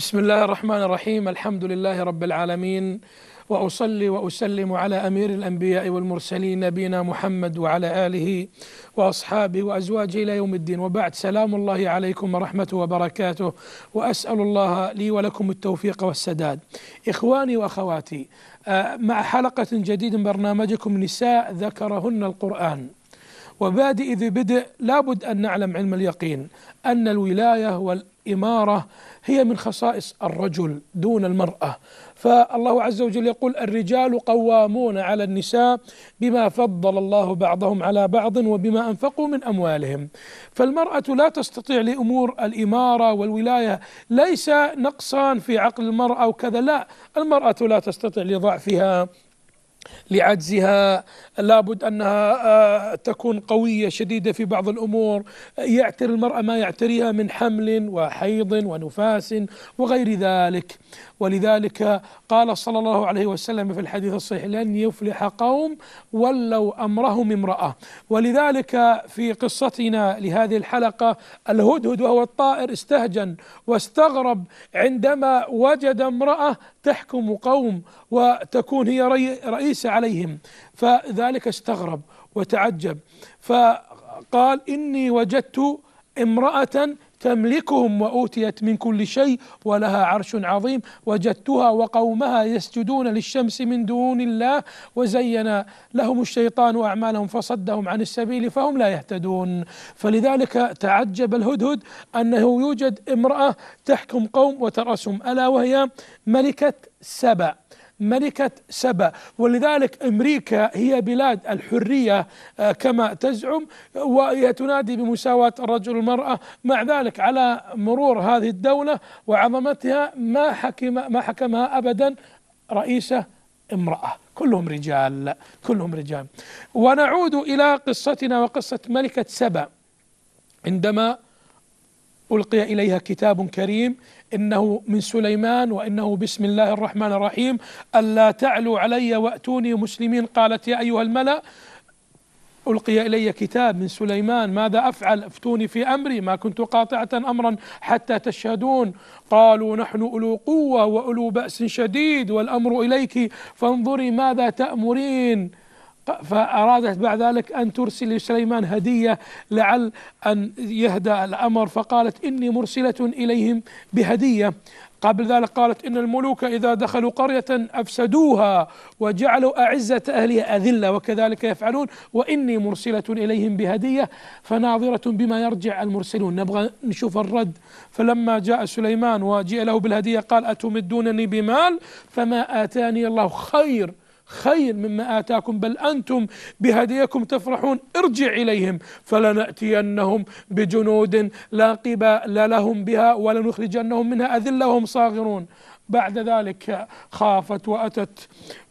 بسم الله الرحمن الرحيم. الحمد لله رب العالمين، وأصلي وأسلم على أمير الأنبياء والمرسلين نبينا محمد وعلى آله وأصحابه وأزواجه إلى يوم الدين، وبعد. سلام الله عليكم ورحمته وبركاته، وأسأل الله لي ولكم التوفيق والسداد. إخواني وأخواتي، مع حلقة جديدة من برنامجكم نساء ذكرهن القرآن. وبادئ ذي بدء، لابد أن نعلم علم اليقين أن الولاية والإمارة هي من خصائص الرجل دون المرأة. فالله عز وجل يقول: الرجال قوامون على النساء بما فضل الله بعضهم على بعض وبما أنفقوا من أموالهم. فالمرأة لا تستطيع لأمور الإمارة والولاية، ليس نقصان في عقل المرأة أو كذا، لا، المرأة لا تستطيع لضعفها، لعجزها، لابد أنها تكون قوية شديدة في بعض الأمور، يعتري المرأة ما يعتريها من حمل وحيض ونفاس وغير ذلك. ولذلك قال صلى الله عليه وسلم في الحديث الصحيح: لن يفلح قوم ولوا أمرهم امرأة. ولذلك في قصتنا لهذه الحلقة، الهدهد وهو الطائر استهجن واستغرب عندما وجد امرأة تحكم قوم وتكون هي رئيسة عليهم، فذلك استغرب وتعجب، فقال: إني وجدت امرأة تملكهم وأوتيت من كل شيء ولها عرش عظيم، وجدتها وقومها يسجدون للشمس من دون الله وزين لهم الشيطان أعمالهم فصدهم عن السبيل فهم لا يهتدون. فلذلك تعجب الهدهد أنه يوجد امرأة تحكم قوم وترأسهم، ألا وهي ملكة سبأ. ملكة سبأ. ولذلك أمريكا هي بلاد الحرية كما تزعم، وهي تنادي بمساواة الرجل والمرأة. مع ذلك على مرور هذه الدولة وعظمتها ما حكمها أبدا رئيسة امرأة، كلهم رجال، كلهم رجال. ونعود إلى قصتنا وقصة ملكة سبأ. عندما ألقي إليها كتاب كريم إنه من سليمان وإنه بسم الله الرحمن الرحيم ألا تعلوا علي وأتوني مسلمين، قالت: يا أيها الملأ، ألقي إلي كتاب من سليمان، ماذا أفعل؟ افتوني في أمري، ما كنت قاطعة أمرا حتى تشهدون. قالوا: نحن أولو قوة وأولو بأس شديد والأمر إليك فانظري ماذا تأمرين. فأرادت بعد ذلك أن ترسل لسليمان هدية لعل أن يهدأ الأمر، فقالت: إني مرسلة إليهم بهدية. قبل ذلك قالت: إن الملوك إذا دخلوا قرية أفسدوها وجعلوا أعزة أهلها أذلة وكذلك يفعلون، وإني مرسلة إليهم بهدية فناظرة بما يرجع المرسلون. نبغى نشوف الرد. فلما جاء سليمان وجيء له بالهدية قال: أتمدونني بمال فما آتاني الله خير مما آتاكم بل أنتم بهديكم تفرحون، ارجع إليهم فلنأتينهم بجنود لا قبال لهم بها ولنخرجنهم منها أذلة وهم صاغرون. بعد ذلك خافت وأتت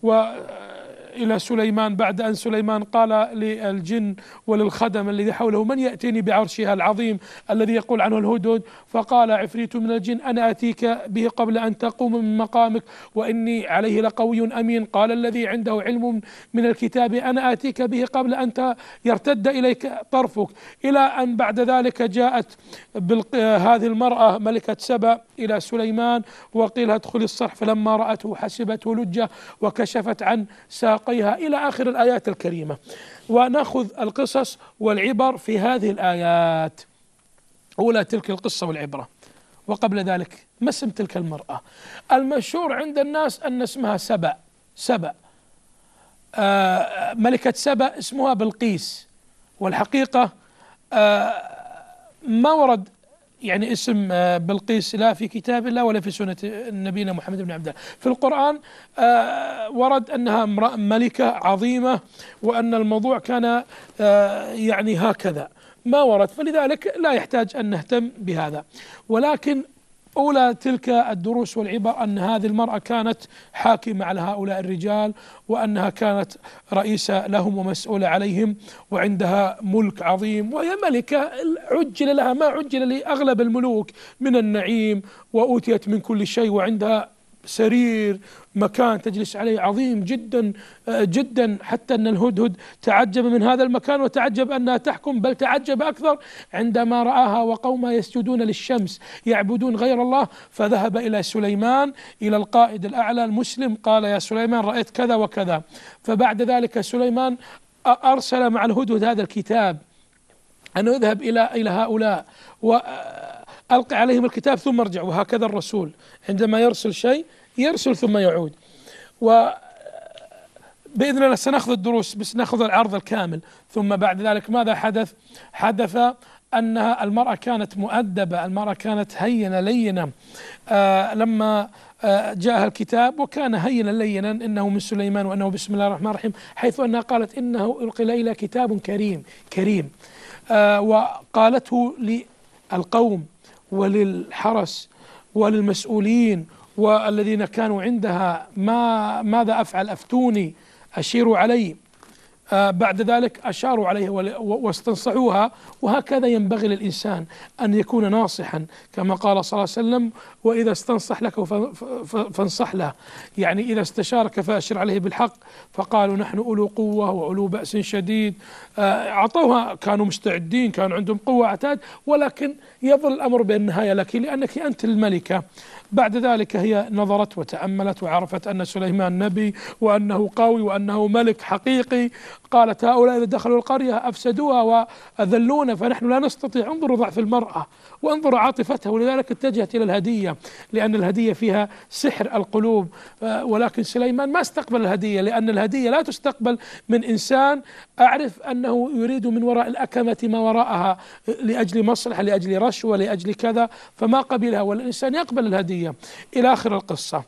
إلى سليمان بعد أن سليمان قال للجن وللخدم الذي حوله: من يأتيني بعرشها العظيم الذي يقول عنه الهدهد؟ فقال عفريت من الجن: أنا أتيك به قبل أن تقوم من مقامك وإني عليه لقوي أمين. قال الذي عنده علم من الكتاب: أنا آتيك به قبل أن يرتد إليك طرفك. إلى أن بعد ذلك جاءت هذه المرأة ملكة سبأ إلى سليمان وقيل: ادخل الصرح، فلما رأته حسبته لجة وكشفت عن ساقيها، إلى آخر الآيات الكريمة. ونأخذ القصص والعبر في هذه الآيات. أولى تلك القصة والعبرة. وقبل ذلك، ما اسم تلك المرأة؟ المشهور عند الناس أن اسمها سبأ. ملكة سبأ اسمها بلقيس، والحقيقة ما ورد يعني اسم بلقيس لا في كتاب الله ولا في سنة نبينا محمد بن عبد الله. في القرآن ورد أنها امرأة ملكة عظيمة وأن الموضوع كان يعني هكذا، ما ورد، فلذلك لا يحتاج أن نهتم بهذا. ولكن أولى تلك الدروس والعبر أن هذه المرأة كانت حاكمة على هؤلاء الرجال، وأنها كانت رئيسة لهم ومسؤولة عليهم، وعندها ملك عظيم، وهي ملكة عجل لها ما عجل لأغلب الملوك من النعيم، وأوتيت من كل شيء، وعندها سرير، مكان تجلس عليه عظيم جدا جدا، حتى أن الهدهد تعجب من هذا المكان وتعجب أنها تحكم، بل تعجب أكثر عندما رآها وقومها يسجدون للشمس يعبدون غير الله. فذهب إلى سليمان، إلى القائد الأعلى المسلم، قال: يا سليمان رأيت كذا وكذا. فبعد ذلك سليمان أرسل مع الهدهد هذا الكتاب، أنه يذهب إلى هؤلاء وألقي عليهم الكتاب ثم ارجع. وهكذا الرسول عندما يرسل شيء يرسل ثم يعود. وبإذن الله سنأخذ الدروس، بس نأخذ العرض الكامل. ثم بعد ذلك ماذا حدث؟ حدث أنها المرأة كانت مؤدبة، المرأة كانت هينة لينة. لما جاءها الكتاب وكان هينا لينا إنه من سليمان وأنه بسم الله الرحمن الرحيم، حيث أنها قالت إنه ألقي إلى كتاب كريم. وقالته للقوم وللحرس وللمسؤولين والذين كانوا عندها: ماذا أفعل؟ أفتوني، أشيروا علي. بعد ذلك أشاروا عليه واستنصحوها. وهكذا ينبغي للإنسان أن يكون ناصحا، كما قال صلى الله عليه وسلم: وإذا استنصح لك فانصح له، يعني إذا استشارك فأشر عليه بالحق. فقالوا: نحن أولو قوة وأولو بأس شديد. أعطوها، كانوا مستعدين، كانوا عندهم قوة عتاد، ولكن يظل الأمر بالنهاية لك، لأنك أنت الملكة. بعد ذلك هي نظرت وتأملت وعرفت أن سليمان نبي وأنه قوي وأنه ملك حقيقي. قالت: هؤلاء إذا دخلوا القرية أفسدوها وأذلونا، فنحن لا نستطيع. انظروا ضعف المرأة وانظروا عاطفتها. ولذلك اتجهت إلى الهدية، لأن الهدية فيها سحر القلوب. ولكن سليمان ما استقبل الهدية، لأن الهدية لا تستقبل من إنسان أعرف أنه يريد من وراء الأكمة ما وراءها لأجل مصلحة، لأجل رشوة، لأجل كذا، فما قبلها. والإنسان يقبل الهدية. إلى آخر القصة.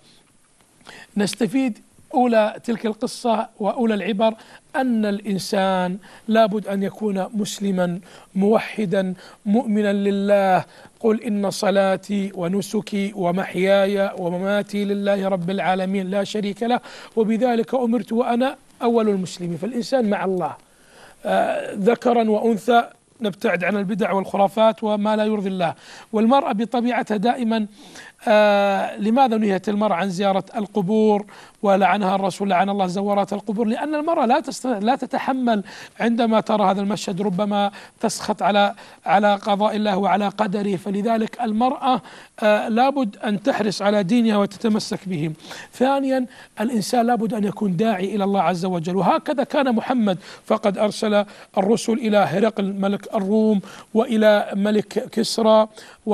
نستفيد أولى تلك القصة وأولى العبر أن الإنسان لابد أن يكون مسلما موحدا مؤمنا لله. قل إن صلاتي ونسكي ومحياي ومماتي لله رب العالمين لا شريك له وبذلك أمرت وأنا أول المسلمين. فالإنسان مع الله ذكرا وأنثى، نبتعد عن البدع والخرافات وما لا يرضي الله. والمرأة بطبيعتها دائما لماذا نهيت المرأة عن زيارة القبور ولعنها الرسول، لعن الله زوارات القبور؟ لأن المرأة لا تتحمل عندما ترى هذا المشهد، ربما تسخط على قضاء الله وعلى قدره. فلذلك المرأة لابد أن تحرص على دينها وتتمسك به. ثانيا، الإنسان لابد أن يكون داعي إلى الله عز وجل، وهكذا كان محمد، فقد أرسل الرسل إلى هرقل ملك الروم، وإلى ملك كسرى،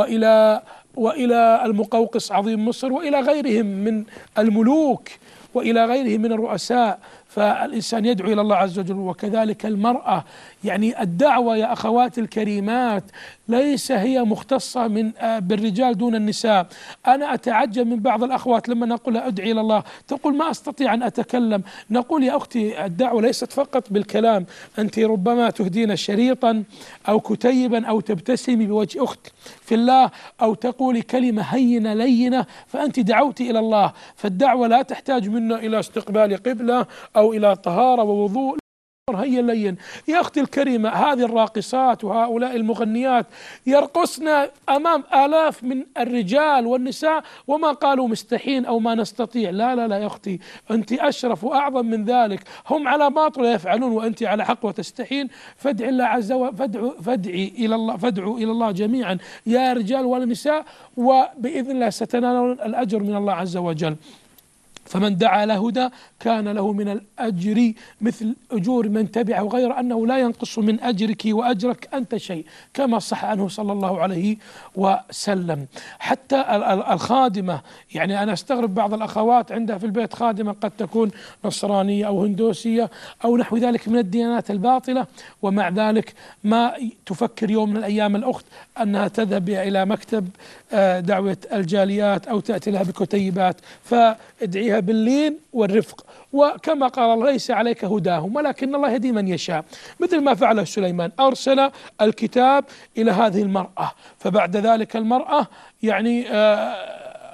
وإلى المقوقس عظيم مصر، وإلى غيرهم من الملوك، وإلى غيرهم من الرؤساء. فالإنسان يدعو إلى الله عز وجل. وكذلك المرأة، يعني الدعوة يا أخواتي الكريمات ليس هي مختصة بالرجال دون النساء. أنا أتعجب من بعض الأخوات لما نقول أدعي إلى الله تقول ما أستطيع أن أتكلم. نقول يا أختي الدعوة ليست فقط بالكلام، أنت ربما تهدين شريطا أو كتيبا أو تبتسمي بوجه أخت في الله أو تقولي كلمة هينة لينة، فأنت دعوتي إلى الله. فالدعوة لا تحتاج منا إلى استقبال قبلة أو إلى طهارة ووضوء، هيا لين. يا أختي الكريمة، هذه الراقصات وهؤلاء المغنيات يرقصن أمام آلاف من الرجال والنساء وما قالوا مستحين أو ما نستطيع. لا لا لا يا أختي، أنت أشرف وأعظم من ذلك. هم على باطل يفعلون وأنت على حق وتستحين. فادعي الله عز وجل، فادعوا إلى الله جميعا يا رجال والنساء، وبإذن الله ستنالون الأجر من الله عز وجل. فمن دعا إلى هدى كان له من الأجر مثل أجور من تبعه، غير أنه لا ينقص من أجرك وأجرك أنت شيء، كما صح عنه صلى الله عليه وسلم. حتى الخادمة، يعني أنا أستغرب بعض الأخوات عندها في البيت خادمة قد تكون نصرانية أو هندوسية أو نحو ذلك من الديانات الباطلة، ومع ذلك ما تفكر يوم من الأيام الأخت أنها تذهب إلى مكتب دعوة الجاليات أو تأتي لها بكتيبات، فادعيها باللين والرفق. وكما قال الله ليس عليك هداهم ولكن الله يهدي من يشاء، مثل ما فعل سليمان، أرسل الكتاب إلى هذه المرأة. فبعد ذلك المرأة يعني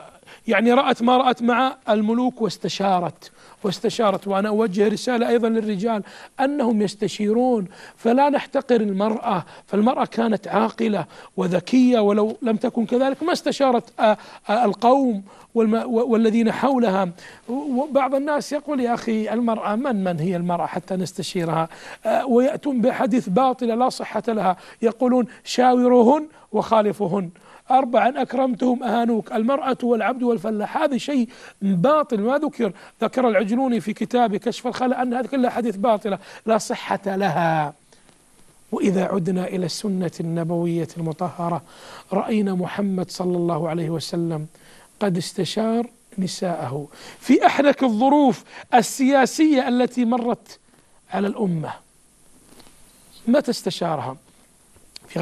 يعني رأت ما رأت مع الملوك واستشارت. وأنا أوجه رسالة أيضا للرجال أنهم يستشيرون، فلا نحتقر المرأة، فالمرأة كانت عاقلة وذكية، ولو لم تكن كذلك ما استشارت القوم والذين حولها. وبعض الناس يقول يا أخي المرأة من هي المرأة حتى نستشيرها، ويأتون بحديث باطلة لا صحة لها، يقولون شاوروهن وخالفوهن، 4 أكرمتهم أهانوك، المرأة والعبد والفلاح. هذا شيء باطل ما ذكر العجلوني في كتابه كشف الخلاء أن هذه كلها حديث باطلة لا صحة لها. وإذا عدنا إلى السنة النبوية المطهرة رأينا محمد صلى الله عليه وسلم قد استشار نساءه في أحرك الظروف السياسية التي مرت على الأمة. متى استشارها؟ في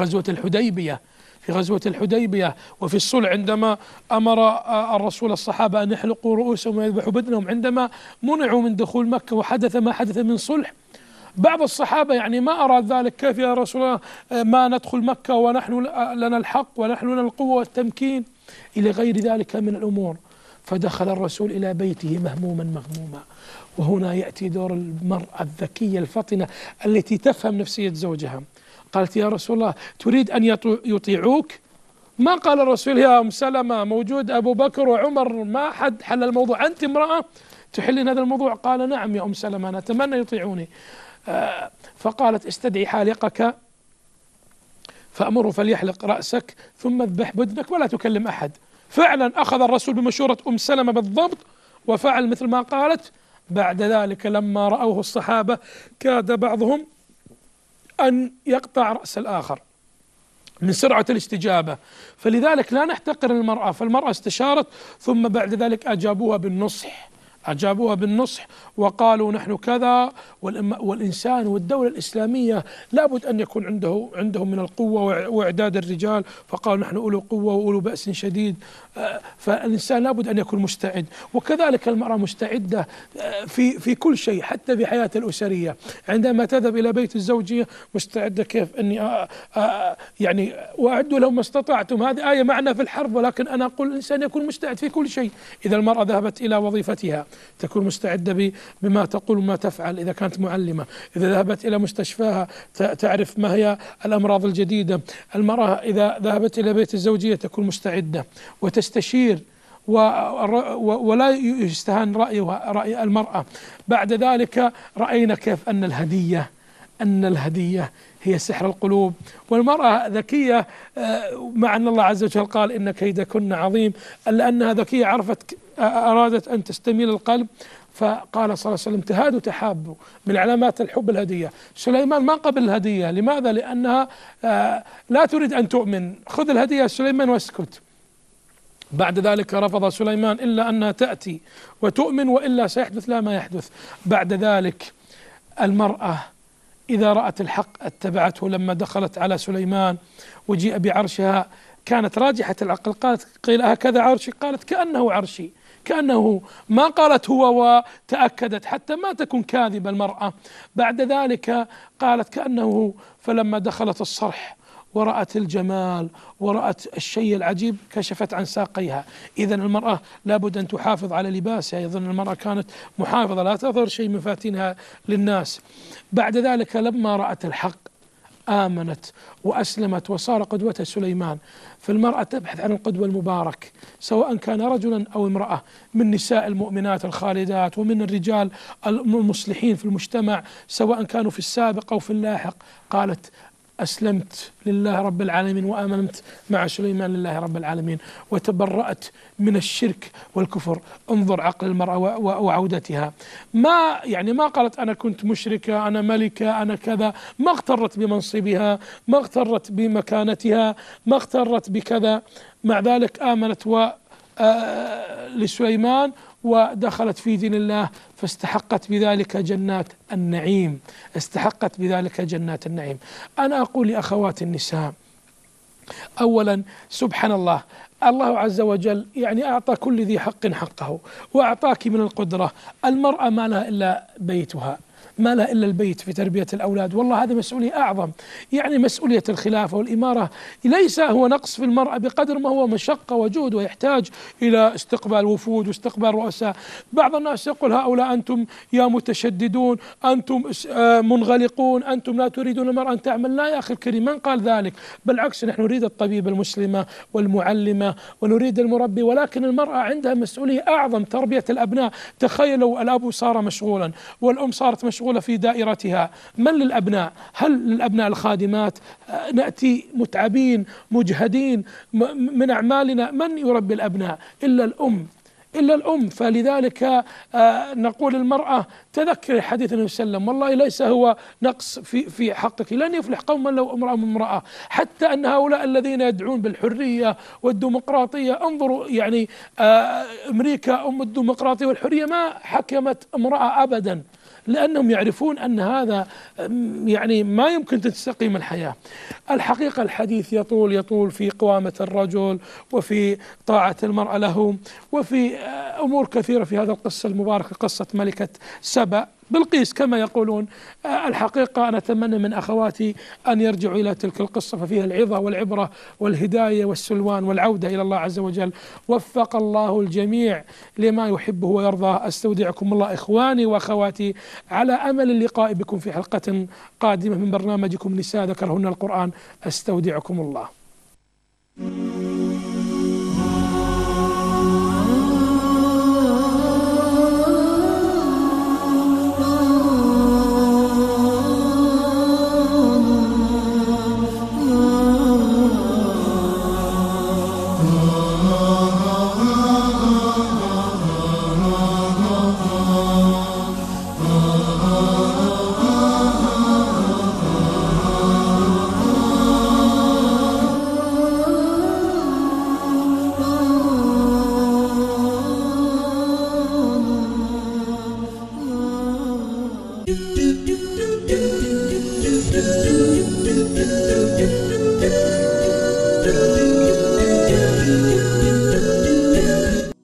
غزوة الحديبية وفي الصلح، عندما أمر الرسول الصحابة أن يحلقوا رؤوسهم ويذبحوا بدنهم عندما منعوا من دخول مكة وحدث ما حدث من صلح. بعض الصحابة يعني ما أراد ذلك، كيف يا رسول الله ما ندخل مكة ونحن لنا الحق ونحن لنا القوة والتمكين إلى غير ذلك من الأمور. فدخل الرسول إلى بيته مغموما. وهنا يأتي دور المرأة الذكية الفطنة التي تفهم نفسية زوجها. قالت يا رسول الله تريد أن يطيعوك؟ ما قال الرسول يا أم سلمة موجود أبو بكر وعمر ما حد حل الموضوع، أنت امرأة تحلين هذا الموضوع؟ قال نعم يا أم سلمة أنا أتمنى يطيعوني. فقالت استدعي حالقك فأمره فليحلق رأسك ثم اذبح بدنك ولا تكلم أحد. فعلا أخذ الرسول بمشورة أم سلمة بالضبط وفعل مثل ما قالت. بعد ذلك لما رأوه الصحابة كاد بعضهم أن يقطع رأس الآخر من سرعة الاستجابة. فلذلك لا نحتقر المرأة، فالمرأة استشارت ثم بعد ذلك أجابوها بالنصح وقالوا نحن كذا. والإنسان والدولة الإسلامية لابد أن يكون عندهم من القوة وإعداد الرجال، فقالوا نحن أولو قوة وأولو بأس شديد. فالإنسان لابد أن يكون مستعد، وكذلك المرأة مستعدة في كل شيء، حتى في حياة الأسرية. عندما تذهب إلى بيت الزوجية مستعدة كيف أني يعني وأعدوا لهم ما استطعتم، هذه آية معنا في الحرب، ولكن أنا أقول الإنسان يكون مستعد في كل شيء. إذا المرأة ذهبت إلى وظيفتها تكون مستعدة بما تقول وما تفعل، إذا كانت معلمة. إذا ذهبت إلى مستشفاها تعرف ما هي الأمراض الجديدة. المرأة إذا ذهبت إلى بيت الزوجية تكون مستعدة وتستشير ولا يستهان رأي المرأة. بعد ذلك رأينا كيف أن الهدية هي سحر القلوب، والمرأة ذكية، مع أن الله عز وجل قال إن كيدكن عظيم، ألا أنها ذكية أرادت أن تستميل القلب، فقال صلى الله عليه وسلم تهادوا تحابوا، من علامات الحب الهدية. سليمان ما قبل الهدية، لماذا؟ لأنها لا تريد أن تؤمن، خذ الهدية سليمان واسكت. بعد ذلك رفض سليمان إلا أنها تأتي وتؤمن وإلا سيحدث لا ما يحدث. بعد ذلك المرأة إذا رأت الحق اتبعته. لما دخلت على سليمان وجيء بعرشها كانت راجحة العقل، قالت قيل هكذا عرشي؟ قالت كأنه عرشي، كأنه، ما قالت هو، وتأكدت حتى ما تكون كاذبة المرأة. بعد ذلك قالت كأنه. فلما دخلت الصرح ورأت الجمال ورأت الشيء العجيب كشفت عن ساقيها. إذن المرأة لابد أن تحافظ على لباسها. أيضا المرأة كانت محافظة لا تظهر شيء من فاتنها للناس. بعد ذلك لما رأت الحق آمنت وأسلمت وصار قدوة سليمان. فالمرأة تبحث عن القدوة المبارك، سواء كان رجلا أو امرأة، من نساء المؤمنات الخالدات ومن الرجال المصلحين في المجتمع، سواء كانوا في السابق أو في اللاحق. قالت أسلمت لله رب العالمين وآمنت مع سليمان لله رب العالمين، وتبرأت من الشرك والكفر. انظر عقل المرأة وعودتها. ما قالت أنا كنت مشركة، أنا ملكة، أنا كذا. ما اغترت بمنصبها، ما اغترت بمكانتها، ما اغترت بكذا. مع ذلك آمنت لسليمان ودخلت في دين الله، فاستحقت بذلك جنات النعيم، أنا أقول لأخوات النساء، أولا سبحان الله، الله عز وجل يعني أعطى كل ذي حق حقه، وأعطاك من القدرة. المرأة ما لها إلا بيتها، ما لا إلا البيت في تربية الأولاد. والله هذه مسؤولية أعظم، يعني مسؤولية الخلافة والإمارة ليس هو نقص في المرأة بقدر ما هو مشقة وجهد، ويحتاج إلى استقبال وفود واستقبال رؤساء. بعض الناس يقول هؤلاء أنتم يا متشددون، أنتم منغلقون، أنتم لا تريدون المرأة أن تعمل. لا يا أخي الكريم، من قال ذلك؟ بالعكس، نحن نريد الطبيبة المسلمة والمعلمة ونريد المربي، ولكن المرأة عندها مسؤولية أعظم، تربية الأبناء. تخيلوا الأب صار مشغولا والأم صارت مشغولة في دائرتها، من للأبناء؟ هل للأبناء الخادمات؟ نأتي متعبين مجهدين من أعمالنا، من يربي الأبناء إلا الأم؟ إلا الأم. فلذلك نقول المرأة تذكر حديث النبي صلى الله عليه وسلم، والله ليس هو نقص في حقك، لن يفلح قوما لو امرأة من امرأة. حتى أن هؤلاء الذين يدعون بالحرية والديمقراطية، انظروا يعني أمريكا أم الديمقراطية والحرية ما حكمت امرأة أبدا، لأنهم يعرفون أن هذا يعني ما يمكن تستقيم الحياة. الحقيقة الحديث يطول في قوامة الرجل وفي طاعة المرأة له وفي أمور كثيرة في هذا القصة المباركة، قصة ملكة سبأ بلقيس كما يقولون. الحقيقة أنا أتمنى من أخواتي أن يرجعوا إلى تلك القصة، ففيها العظة والعبرة والهداية والسلوان والعودة إلى الله عز وجل. وفق الله الجميع لما يحبه ويرضاه. أستودعكم الله إخواني وأخواتي، على أمل اللقاء بكم في حلقة قادمة من برنامجكم نساء ذكرهن القرآن. أستودعكم الله. do do do do do do do do do do